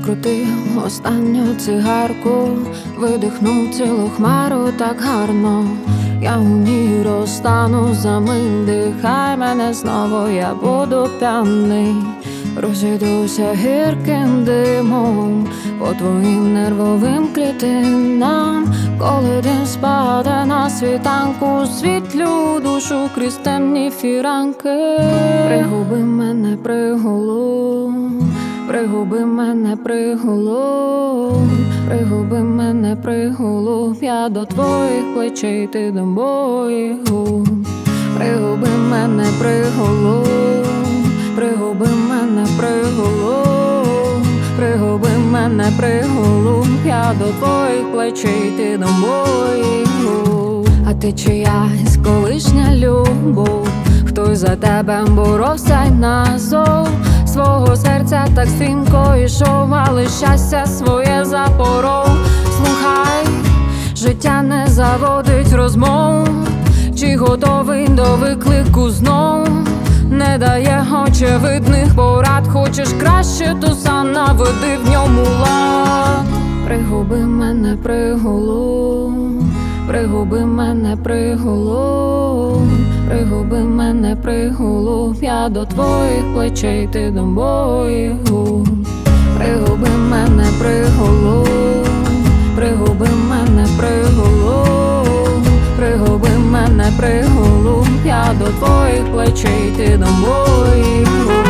скрутив останню цигарку, видихнув цілу хмару так гарно. Я у ній розтану за мить, дихай мене знову, я буду п'яний. Розійдуся гірким димом по твоїм нервовим клітинам. Коли день спаде на світанку, світлю душу крізь темні фіранки. Пригуби мене пригулу, пригуби мене пригулу, пригуби мене пригулу, я до твоїх плечей, ти до моїх губ. Пригуби мене пригулу, пригуби мене пригулу, пригуби мене пригулу, я до твоїх плечей, ти до моїх губ. А ти чиясь колишня любов, хтось за тебе боровся й назов. Свого серця так стрімко ішов, але щастя своє запоров. Слухай, життя не заводить розмов, чи готовий до виклику знов? Не дає очевидних порад, хочеш краще, то сам наведи в ньому лад. Пригуби мене пригулу, пригуби мене пригулу, пригуби мене пригулу, я до твоїх плечей, ти до моїх губ. Пригуби мене пригулу, пригуби мене пригулу, пригуби мене пригулу, я до твоїх плечей, ти до моїх губ.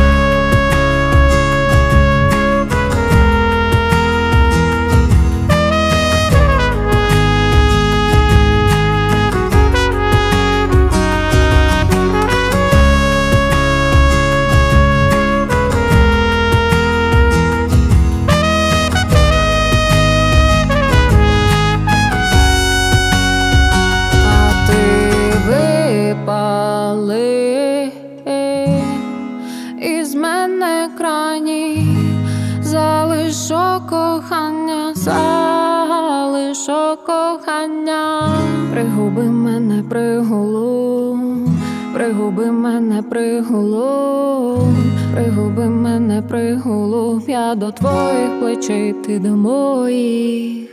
Із мене крайній залишок кохання, залишок кохання. Пригуби мене пригулу, пригуби мене пригулу, пригуби мене пригулу, я до твоїх плечей, ти до моїх.